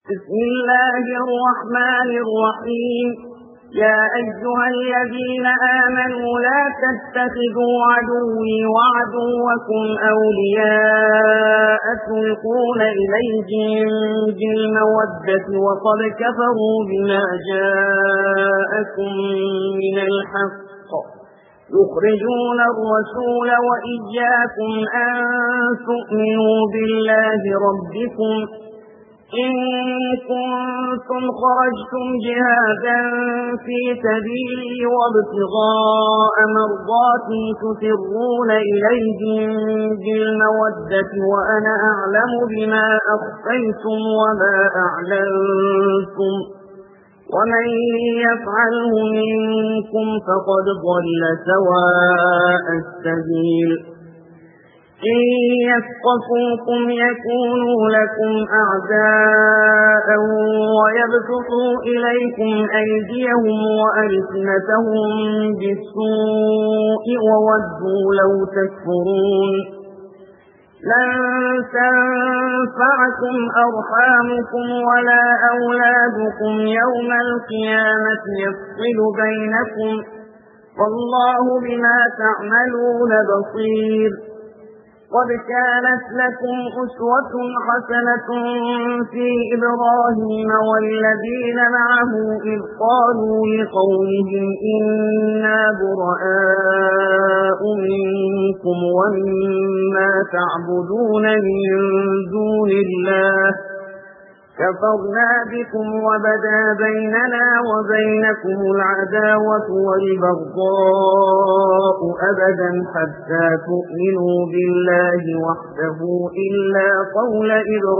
بسم الله الرحمن الرحيم. يا أيها الذين آمنوا لا تتخذوا عدوي وعدوكم أولياء تلقون إليهم بالمودة وقد كفروا بما جاءكم من الحق يخرجون الرسول وإياكم أن تؤمنوا بالله ربكم إن كنتم خرجتم جهادا في سبيلي وابتغاء مرضاتي تسرون إليهم بالمودة وأنا أعلم بما أخفيتم وما أعلنتم ومن يفعله منكم فقد ضل سواء السبيل إن يثقفوكم يكونوا لكم أعداء ويبسطوا إليكم أيديهم وألسنتهم بالسوء وودوا لو تكفرون لن تنفعكم أرحامكم ولا أولادكم يوم القيامة يفصل بينكم والله بما تعملون بصير قد كانت لكم أسوة حسنة في إبراهيم والذين معه إذ قالوا لقومهم إنا براء منكم ومما تعبدون من دون الله كفرنا بكم وبدا بيننا وبينكم العداوة والبغضاء أبدا حتى تؤمنوا بالله وحده إلا قول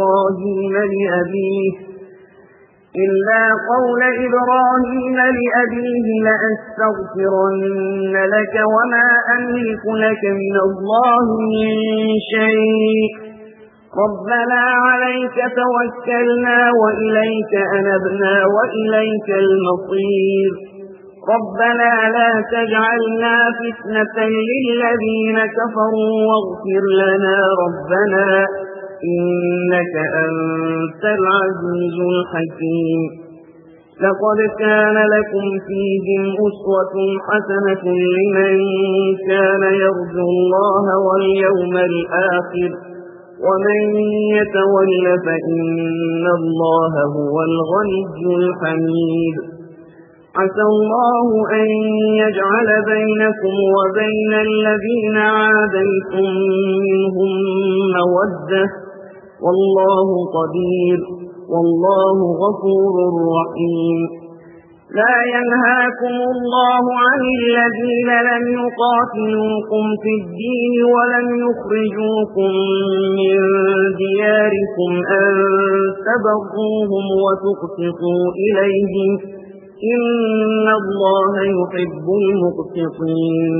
إبراهيم لأبيه لأستغفرن لك وما أملك لك من الله من شيء ربنا عليك توكلنا وإليك أنبنا وإليك المصير ربنا لا تجعلنا فتنة للذين كفروا واغفر لنا ربنا إنك أنت العزيز الحكيم لقد كان لكم فيهم أسوة حسنة لمن كان يرجو الله واليوم الآخر ومن يتول فإن الله هو الغني الحميد عسى الله أن يجعل بينكم وبين الذين عاديتم منهم مودة والله قدير والله غفور رحيم لا ينهاكم الله عن الذين لم يقاتلوكم في الدين ولم يخرجوكم من دياركم أن تبروهم وتقسطوا إليهم إن الله يحب المقسطين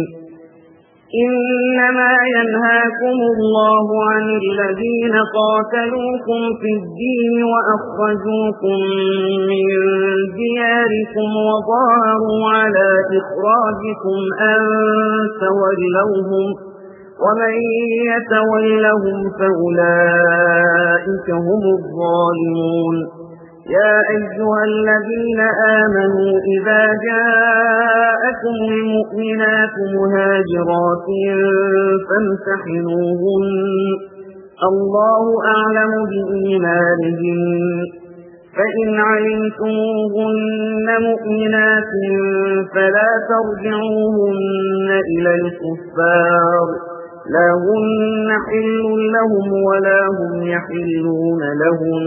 إنما ينهاكم الله عن الذين قاتلوكم في الدين وأخرجوكم من دياركم وظاهروا على إخراجكم أن تولوهم ومن يتولهم فأولئك هم الظالمون يا أيها الذين آمنوا إذا جاءكم المؤمنات مهاجرات فامتحنوهن الله أعلم بإيمانهن فإن علمتموهن مؤمنات فلا ترجعوهن إلى الكفار لا هن حل لهم ولا هم يحلون لهن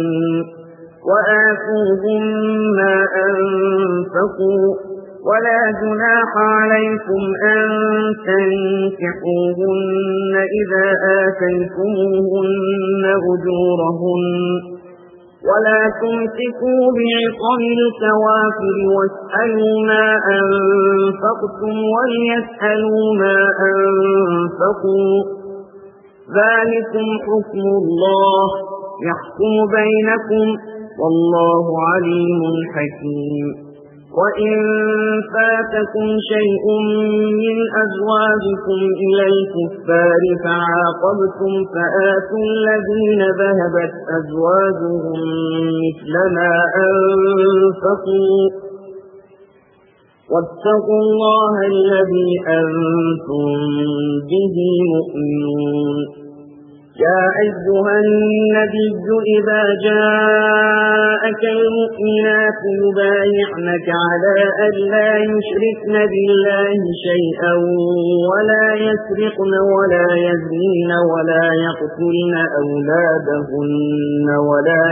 وآتوهم ما أنفقوا ولا جناح عليكم أن تنكحوهن إذا آتيتموهن أجورهن ولا تمسكوا بعصم الكوافر واسألوا ما أنفقتم وليسألوا ما أنفقوا ذلكم حكم الله يحكم بينكم والله عليم حكيم وإن فاتكم شيء من أزواجكم إلى الكفار فعاقبتم فآتوا الذين ذهبت أزواجهم مثل ما أنفقوا واتقوا الله الذي أنتم به مؤمنون يا أيها النبي إذا جاءك المؤمنات يبايعنك على أن لا يشركن بالله شيئا ولا يسرقن ولا يزنين ولا يقتلن أولادهن ولا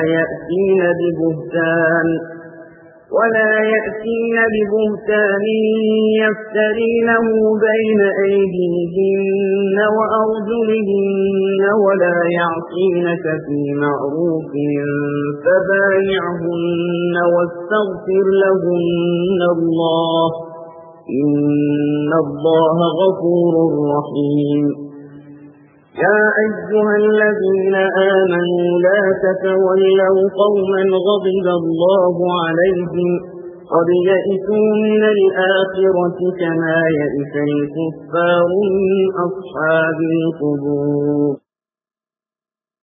يأتين ببهتان يفترينه بين أيديهن وأرجلهن ولا يعصينك في معروف فبايعهن واستغفر لهن الله إن الله غفور رحيم يا أيها الذين آمنوا لا تتولوا قوما غضب الله عليهم قد يئسوا من الآخرة كما يئس الكفار من أصحاب القبور